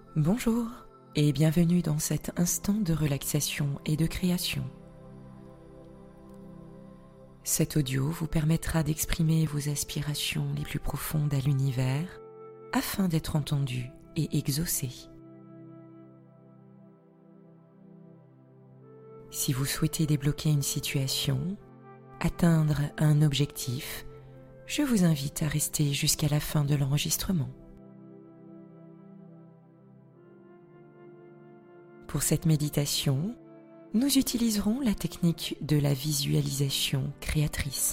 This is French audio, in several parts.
Bonjour et bienvenue dans cet instant de relaxation et de création. Cet audio vous permettra d'exprimer vos aspirations les plus profondes à l'univers afin d'être entendu et exaucé. Si vous souhaitez débloquer une situation, atteindre un objectif, je vous invite à rester jusqu'à la fin de l'enregistrement. Pour cette méditation, nous utiliserons la technique de la visualisation créatrice.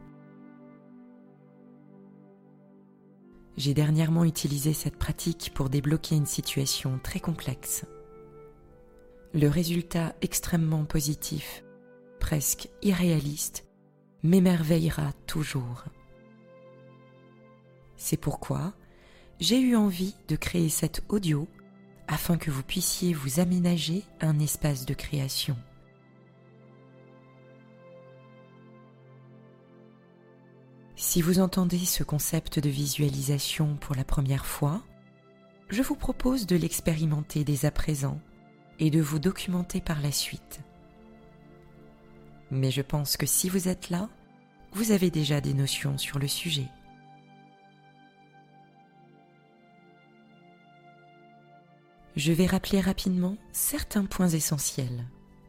J'ai dernièrement utilisé cette pratique pour débloquer une situation très complexe. Le résultat extrêmement positif, presque irréaliste, m'émerveillera toujours. C'est pourquoi j'ai eu envie de créer cet audio afin que vous puissiez vous aménager un espace de création. Si vous entendez ce concept de visualisation pour la première fois, je vous propose de l'expérimenter dès à présent et de vous documenter par la suite. Mais je pense que si vous êtes là, vous avez déjà des notions sur le sujet. Je vais rappeler rapidement certains points essentiels.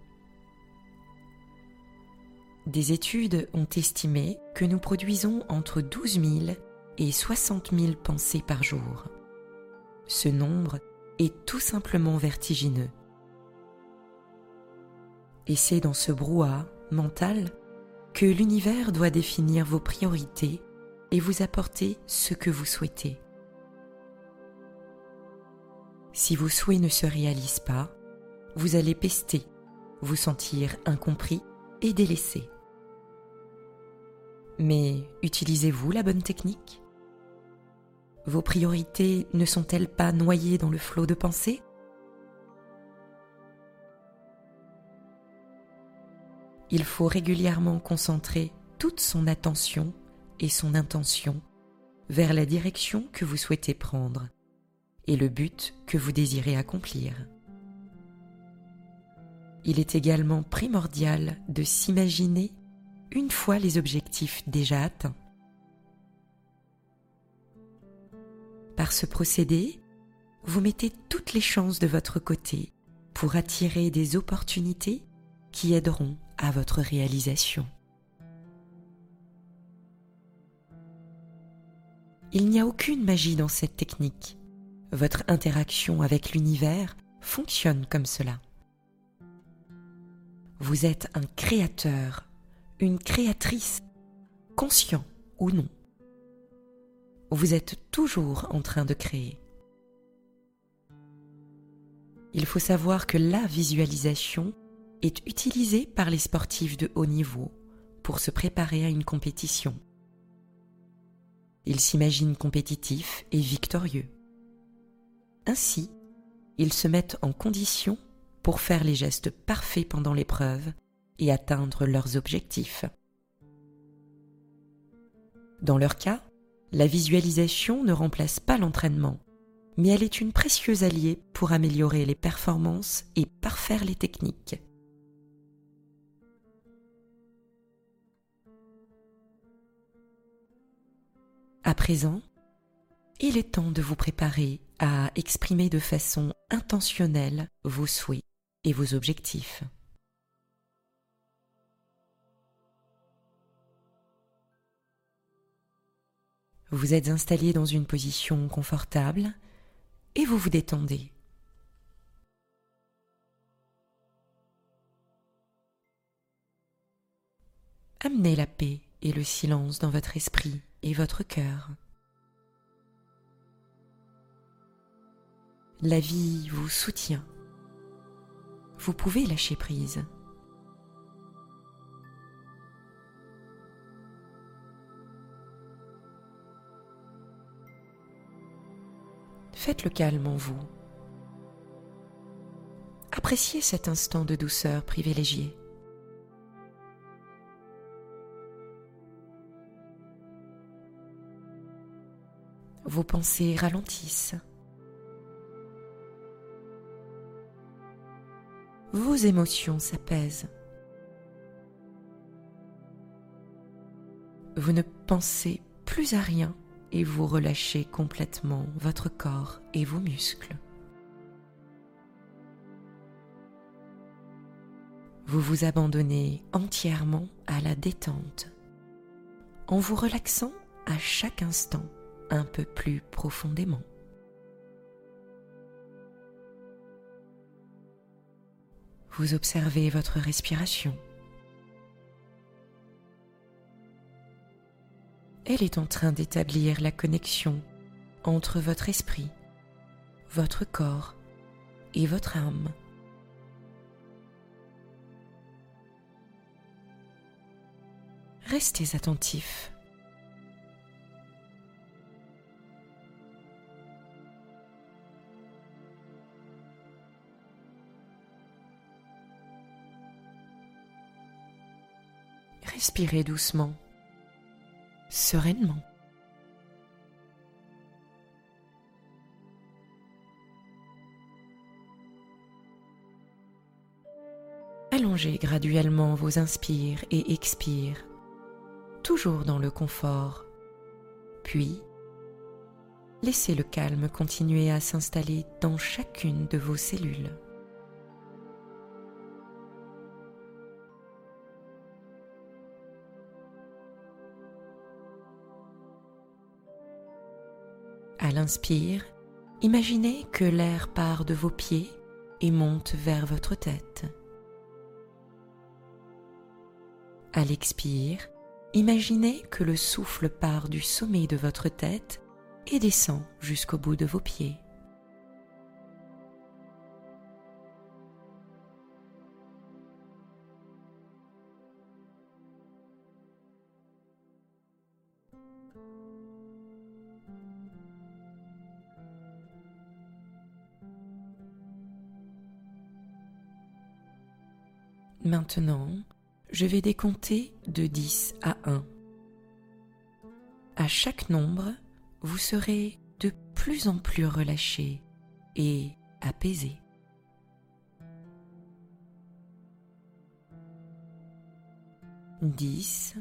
Des études ont estimé que nous produisons entre 12 000 et 60 000 pensées par jour. Ce nombre est tout simplement vertigineux. Et c'est dans ce brouhaha mental que l'univers doit définir vos priorités et vous apporter ce que vous souhaitez. Si vos souhaits ne se réalisent pas, vous allez pester, vous sentir incompris et délaissé. Mais utilisez-vous la bonne technique ? Vos priorités ne sont-elles pas noyées dans le flot de pensées ? Il faut régulièrement concentrer toute son attention et son intention vers la direction que vous souhaitez prendre et le but que vous désirez accomplir. Il est également primordial de s'imaginer une fois les objectifs déjà atteints. Par ce procédé, vous mettez toutes les chances de votre côté pour attirer des opportunités qui aideront à votre réalisation. Il n'y a aucune magie dans cette technique. Votre interaction avec l'univers fonctionne comme cela. Vous êtes un créateur, une créatrice, conscient ou non. Vous êtes toujours en train de créer. Il faut savoir que la visualisation est utilisée par les sportifs de haut niveau pour se préparer à une compétition. Ils s'imaginent compétitifs et victorieux. Ainsi, ils se mettent en condition pour faire les gestes parfaits pendant l'épreuve et atteindre leurs objectifs. Dans leur cas, la visualisation ne remplace pas l'entraînement, mais elle est une précieuse alliée pour améliorer les performances et parfaire les techniques. À présent, il est temps de vous préparer à exprimer de façon intentionnelle vos souhaits et vos objectifs. Vous êtes installé dans une position confortable et vous vous détendez. Amenez la paix et le silence dans votre esprit et votre cœur. La vie vous soutient. Vous pouvez lâcher prise. Faites le calme en vous. Appréciez cet instant de douceur privilégié. Vos pensées ralentissent. vos émotions s'apaisent. Vous ne pensez plus à rien et vous relâchez complètement votre corps et vos muscles. Vous vous abandonnez entièrement à la détente en vous relaxant à chaque instant un peu plus profondément. Vous observez votre respiration. Elle est en train d'établir la connexion entre votre esprit, votre corps et votre âme. Restez attentif. Respirez doucement, sereinement. Allongez graduellement vos inspires et expires, toujours dans le confort. Puis, laissez le calme continuer à s'installer dans chacune de vos cellules. À l'inspire, imaginez que l'air part de vos pieds et monte vers votre tête. À l'expire, imaginez que le souffle part du sommet de votre tête et descend jusqu'au bout de vos pieds. Maintenant, je vais décompter de 10 à 1. À chaque nombre, vous serez de plus en plus relâché et apaisé. 10,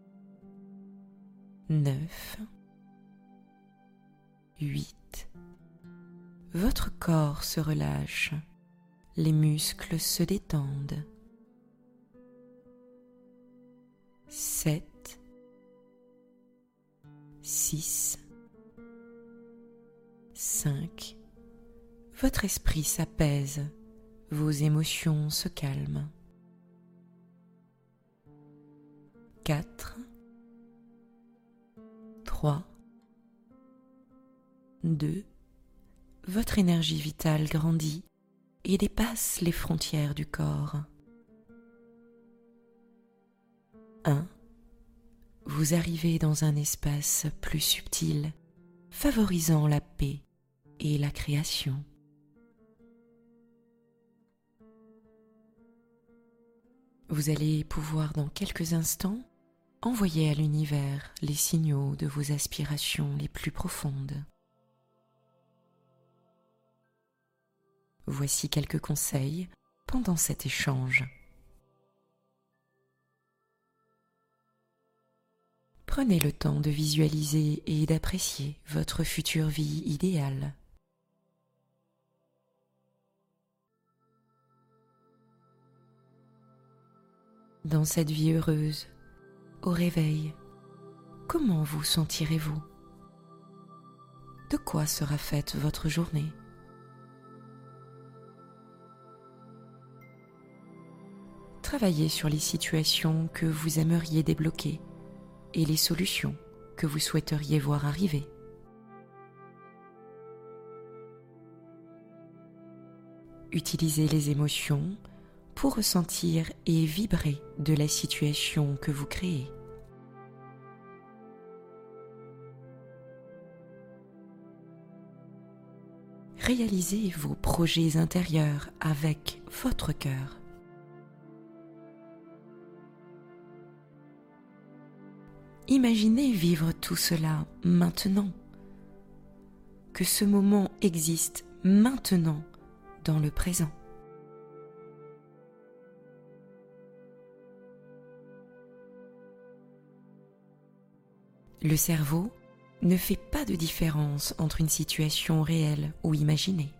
9, 8. Votre corps se relâche, les muscles se détendent. 7, 6, 5. Votre esprit s'apaise, vos émotions se calment. 4, 3, 2. Votre énergie vitale grandit et dépasse les frontières du corps. 1. Vous arrivez dans un espace plus subtil, favorisant la paix et la création. Vous allez pouvoir dans quelques instants envoyer à l'univers les signaux de vos aspirations les plus profondes. Voici quelques conseils pendant cet échange. Prenez le temps de visualiser et d'apprécier votre future vie idéale. Dans cette vie heureuse, au réveil, comment vous sentirez-vous? De quoi sera faite votre journée? Travaillez sur les situations que vous aimeriez débloquer et les solutions que vous souhaiteriez voir arriver. Utilisez les émotions pour ressentir et vibrer de la situation que vous créez. Réalisez vos projets intérieurs avec votre cœur. Imaginez vivre tout cela maintenant, que ce moment existe maintenant dans le présent. Le cerveau ne fait pas de différence entre une situation réelle ou imaginée.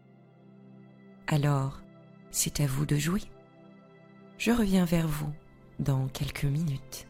Alors, c'est à vous de jouer. Je reviens vers vous dans quelques minutes.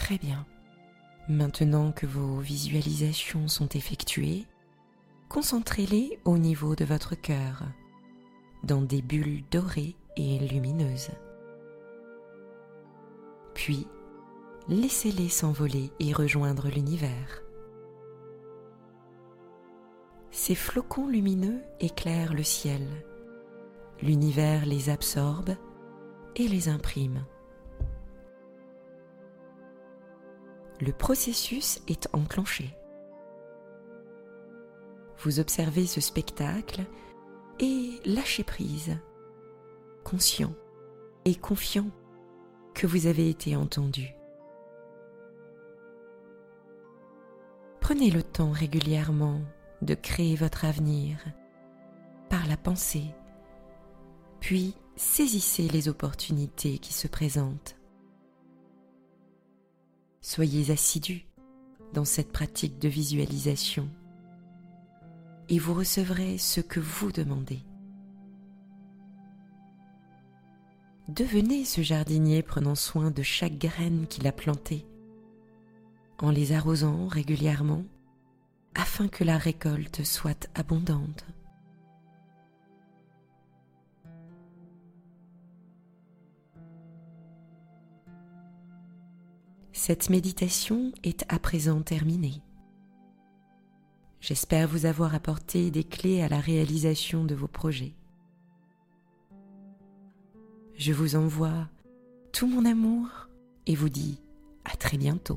Très bien. Maintenant que vos visualisations sont effectuées, concentrez-les au niveau de votre cœur, dans des bulles dorées et lumineuses. Puis, laissez-les s'envoler et rejoindre l'univers. Ces flocons lumineux éclairent le ciel. L'univers les absorbe et les imprime. Le processus est enclenché. Vous observez ce spectacle et lâchez prise, conscient et confiant que vous avez été entendu. Prenez le temps régulièrement de créer votre avenir par la pensée, puis saisissez les opportunités qui se présentent. Soyez assidus dans cette pratique de visualisation et vous recevrez ce que vous demandez. Devenez ce jardinier prenant soin de chaque graine qu'il a plantée, en les arrosant régulièrement afin que la récolte soit abondante. Cette méditation est à présent terminée. J'espère vous avoir apporté des clés à la réalisation de vos projets. Je vous envoie tout mon amour et vous dis à très bientôt.